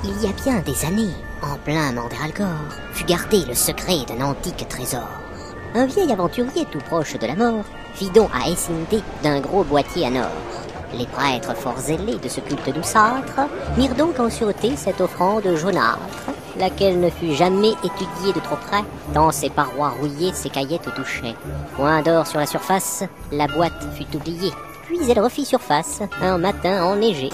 Il y a bien des années, en plein Mandralgore, fut gardé le secret d'un antique trésor. Un vieil aventurier tout proche de la mort fit don à Essinde d'un gros boîtier en or. Les prêtres fort zélés de ce culte douceâtre mirent donc en sûreté cette offrande jaunâtre, laquelle ne fut jamais étudiée de trop près, tant ses parois rouillées ses caillettes touchaient. Point d'or sur la surface, la boîte fut oubliée, puis elle refit surface un matin enneigé.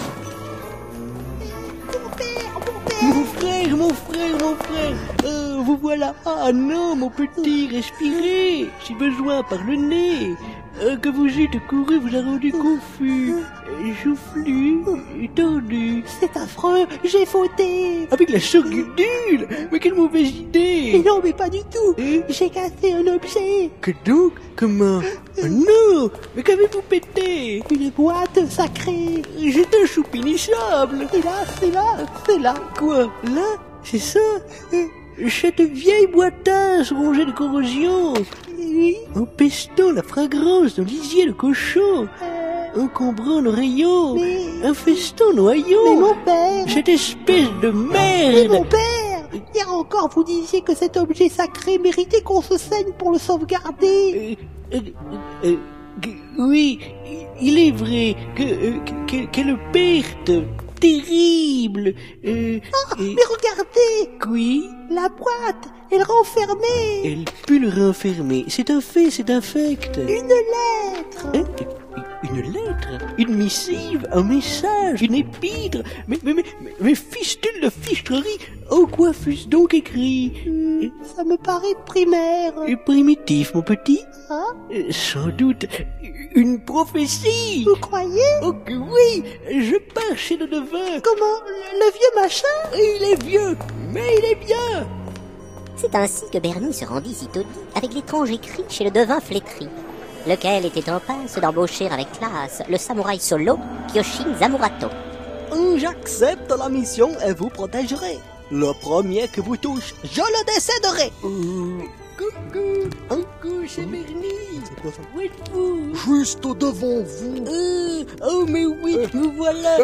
Mon frère, vous voilà. Ah non, mon petit, respirez. J'ai besoin par le nez. Que vous êtes couru vous a rendu confus, joufflu, tordu. C'est affreux, j'ai fauté. Avec la sorgudule. Mais quelle mauvaise idée. Non, mais pas du tout. J'ai cassé un objet. Que donc? Comment? Oh non. Mais qu'avez-vous pété? Une boîte sacrée. C'est un chou pénissable. C'est là. Quoi? Là? C'est ça? Cette vieille boîtasse rongée de corrosion. Oui. Empestant la fragrance d'un lisier de cochon. Encombrant le rayon. Infestant noyau. Mais mon père. Cette espèce de merde. Mais mon père. Hier encore, vous disiez que cet objet sacré méritait qu'on se saigne pour le sauvegarder. Oui, il est vrai quelle perte terrible. Mais regardez. Oui. La boîte, elle renfermait. Elle put le renfermer. C'est un fait, c'est un fact. Une lettre. Une lettre? Une missive? Un message? Une épître? Mais fistule de fichtrerie! Oh, quoi fût-ce donc écrit? Ça me paraît primaire. Et primitif, mon petit? Hein? Sans doute une prophétie! Vous croyez? Oh que oui! Je pars chez le devin! Comment? Le vieux machin? Il est vieux, mais il est bien! C'est ainsi que Bernie se rendit sitôt dit avec l'étrange écrit chez le devin flétri, lequel était en passe d'embaucher avec classe le samouraï solo Kyoshin Zamurato. J'accepte la mission et vous protégerai. Le premier que vous touche, je le décéderai. Coucou! Coucou, c'est Bernie! Où êtes-vous? Juste devant vous. Oh, mais oui, nous voilà!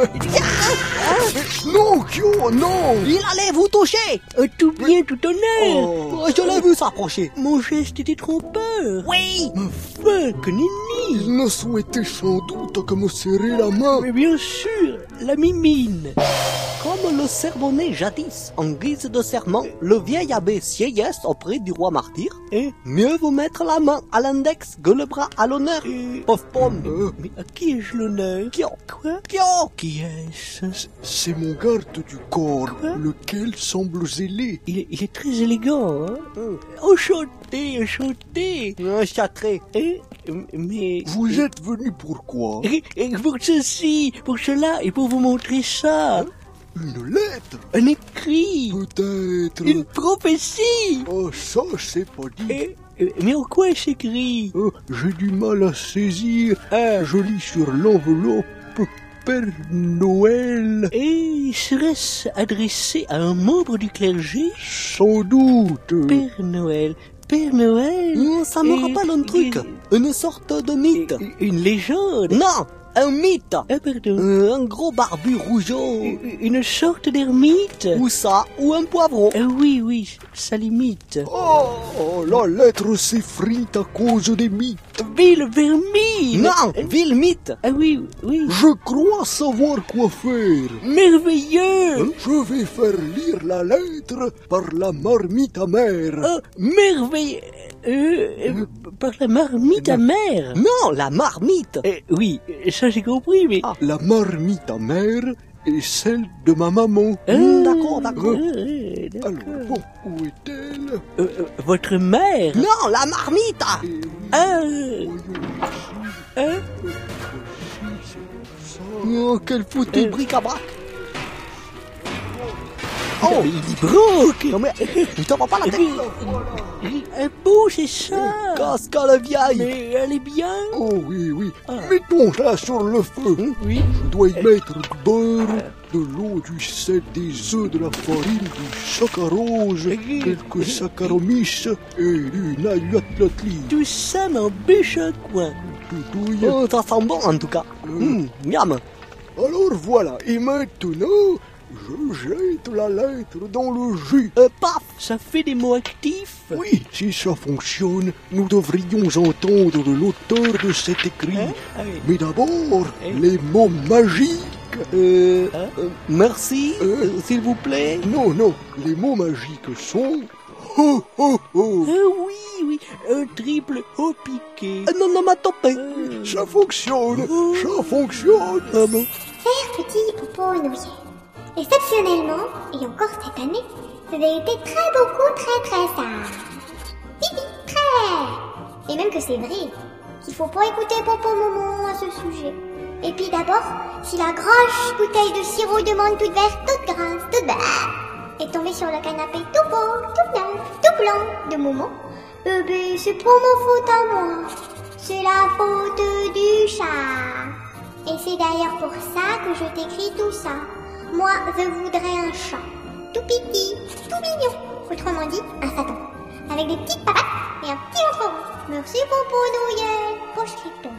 Non, Kyo, non! Il allait vous toucher. Tout bien, tout honneur! Oh, je l'ai vu s'approcher. Mon geste était trompeur! Oui. Enfin, que nenni! Il ne souhaitait sans doute que me serrer la main. Mais bien sûr, la mimine! Comme le sermonnait jadis, en guise de serment, le vieil abbé sieyès auprès du roi martyr, mieux vous mettre la main à l'index que le bras à l'honneur. Pauvre pomme. Mais à qui ai-je l'honneur? Kyo. Quoi? Kyo. Qui est-ce? C'est mon garde du corps, Quoi? lequel semble zélé. Il est très élégant, hein? Enchanté! Châtré. Mais... Vous êtes venu pourquoi? Pour ceci, pour cela, et pour vous montrer ça. Une lettre? Un écrit. Peut-être. Une prophétie. Oh, ça, c'est pas dit. Mais en quoi est-ce écrit? J'ai du mal à saisir. Je lis sur l'enveloppe Père Noël. Et serait-ce adressé à un membre du clergé? Sans doute. Père Noël. Père Noël? Ça me rappelle un truc. Une sorte de mythe. Une légende? Non, un mythe. Pardon. Un gros barbu rougeau. Une sorte d'ermite? Ou ça, ou un poivron. Oui, ça limite. Oh, la lettre s'effrite à cause des mythes. Ville vermine! Non, ville mythe. Oui. Je crois savoir quoi faire. Merveilleux! Je vais faire lire la lettre par la marmite amère. Merveilleux! Par la marmite amère? Non, la marmite. Oui, ça j'ai compris, mais... La marmite amère est celle de ma maman. D'accord. Alors, bon, où est-elle? Votre mère? Non, la marmite. Oh, quel foutu bric-à-brac. Oh, il broque! Non mais, ne te prends pas la tête. Beau, c'est ça! Casque à la vieille. Mais elle est bien! Oh oui. Mettons-la sur le feu. Oui. Je dois y mettre du beurre, de l'eau, du sel, des œufs, de la farine, du saccharose, quelques saccharomyces et une aïe-atlatli. Tout ça m'embûche un coin. Doudouille. Oh, ça sent bon en tout cas. Miam. Alors voilà, et maintenant, Je jette la lettre dans le jus. Paf, ça fait des mots actifs. Oui, si ça fonctionne, nous devrions entendre l'auteur de cet écrit. Mais d'abord, les mots magiques. Merci, s'il vous plaît. Non, les mots magiques sont... Ho, ho, ho. Oui, un triple haut piqué. Onomatopée. Ça fonctionne, ça fonctionne. Ah bon? Cher petit Popo Noël, exceptionnellement, et encore cette année, vous avez été très sage. Oui, très. Et même que c'est vrai, qu'il faut pas écouter Popo Momo à ce sujet. Et puis d'abord, si la grosse bouteille de sirop de menthe toute verte, toute grasse, toute belle, est tombée sur le canapé tout beau, tout neuf, tout blanc de Momo, ben c'est pas ma faute à moi, c'est la faute du chat. Et c'est d'ailleurs pour ça que je t'écris tout ça. Moi, je voudrais un chat, tout petit, tout mignon, autrement dit, un Satan, avec des petites papates et un petit ventre rond. Merci Popo Noël, poche-criton.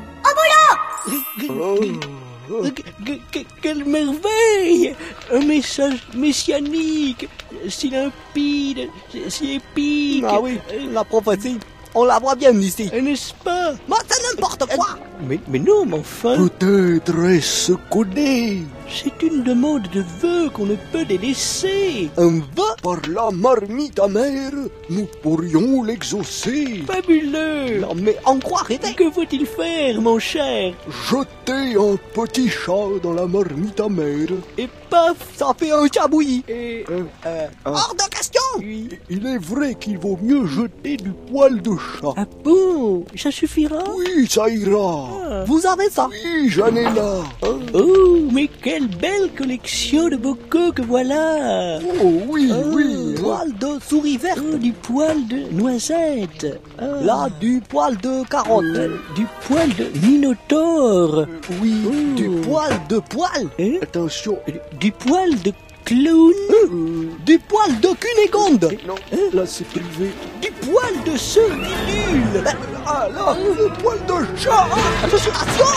Au boulot! Quelle merveille! Un message messianique, si limpide, si épique. Ah oui, la prophétie, on la voit bien ici. N'est-ce pas? Mais c'est n'importe quoi. Mais non, mais enfin... Peut-être est-ce codé C'est une demande de vœu qu'on ne peut délaisser. Un vœu? par la marmite amère, nous pourrions l'exaucer. Fabuleux! Non mais en quoi arrêter? Que faut-il faire, mon cher? Jeter un petit chat dans la marmite amère. Et paf! Ça fait un chabouillis. Et... Hors de question. oui. Il est vrai qu'il vaut mieux jeter du poil de chat. Ah bon? Ça suffira? Oui, ça ira. Vous avez ça? Oui, j'en ai là. Oh, mais quelle belle collection de bocaux que voilà! Oh oui, oui. Poil de souris verte. Oh, du poil de noisette! Ah. Là, du poil de carotte. Du poil de minotaure! Oui. Du poil de poil. Hein? Attention. Du poil de clown! Du poil de Cunégonde. Non, là c'est privé. Du poil de surdidule! Ah là, le poil de chat. Attention.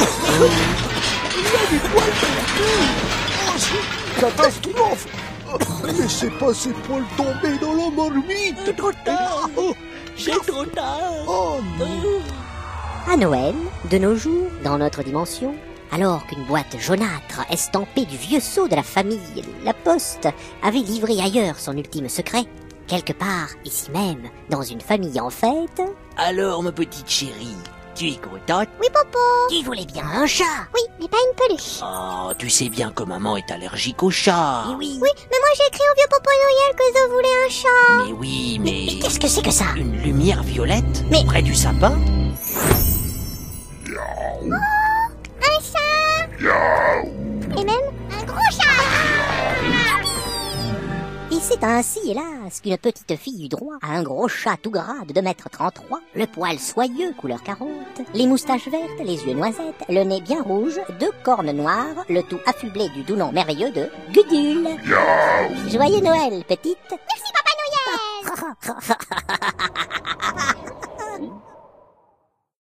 Du poil de Catastrophe. Laissez pas ces poils tomber dans la marmite. trop tard! Oh, c'est trop tard! Oh non. À Noël, de nos jours, dans notre dimension, alors qu'une boîte jaunâtre estampée du vieux sceau de la famille, la Poste, avait livré ailleurs son ultime secret, quelque part, ici même, dans une famille en fête... Alors, ma petite chérie, tu es contente? Oui Popo. Tu voulais bien un chat? Oui, mais pas une peluche. Oh, tu sais bien que maman est allergique au chat. Eh oui. Oui, mais moi j'ai écrit au vieux Popo Noël que je voulais un chat. Mais oui, Mais qu'est-ce que c'est que ça? Une lumière violette Mais- près du sapin? Un chat. Et même un gros chat. Et c'est ainsi, hélas, qu'une petite fille eut droit à un gros chat tout gras de 2,33 m, le poil soyeux couleur carotte, les moustaches vertes, les yeux noisettes, le nez bien rouge, 2 cornes noires, le tout affublé du doux nom merveilleux de Gudule. Joyeux Noël, petite. Merci Papa Noël.